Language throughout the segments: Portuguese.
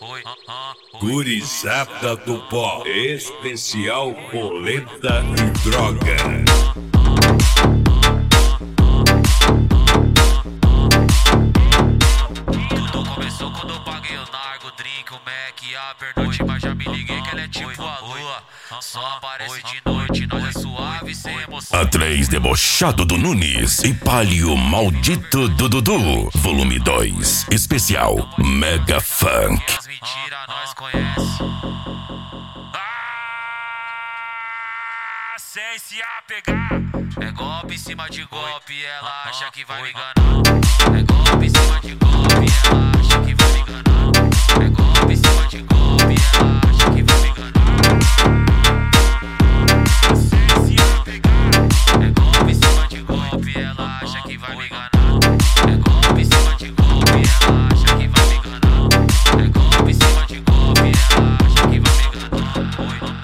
Gurizada do pó, especial polenta e droga. Tudo começou quando eu paguei o nargo, drink, o Mac e a pernoite. Mas já me liguei que ela é tipo a lua, só aparece de noite. Nós é suave, sem emoção. A3 debochado do Nunes e Palio maldito do Dudu. Volume 2, especial Mega Funk. As mentiras nós conhece. Sem se apegar. É golpe em cima de golpe, ela acha que vai me enganar. É golpe em cima de golpe, ela acha que vai me enganar. É golpe em cima de golpe, ela acha que vai me enganar. Sem se apegar. É golpe em cima de golpe, ela acha que vai me enganar. É golpe em cima de golpe, ela acha que vai me enganar. É golpe em cima de golpe, ela acha que vai me enganar.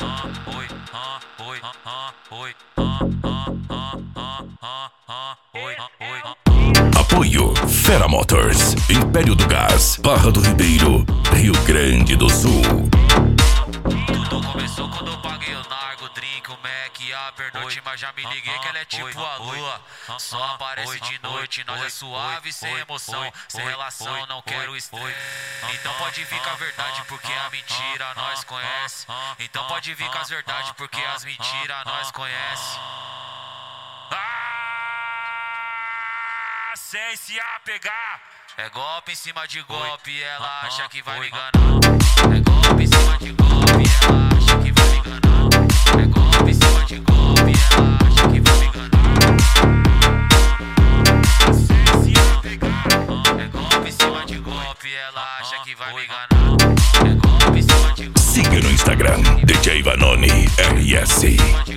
Apoio Fera Motors, Império do Gás, Barra do Ribeiro, Rio Grande do Sul. Tudo começou quando eu paguei o nargo, drink, o Mac e a pernoite. Mas já me liguei que ela é tipo a lua, só aparece de noite. Nós é suave, sem emoção, sem relação, não quero estresse. Então pode vir com a verdade, porque a mentira nós conhece. Então pode vir com as verdades, porque as mentiras nós conhece. Sem se apegar. É golpe em cima de golpe, ela acha que vai me enganar. É golpe em cima de golpe, ela acha que vai me enganar. É golpe em cima de golpe, ela acha que vai me enganar. Sem se apegar. É golpe em cima de golpe, ela acha que vai me enganar. É golpe em cima de golpe. Siga no Instagram, DJ Vanoni RS.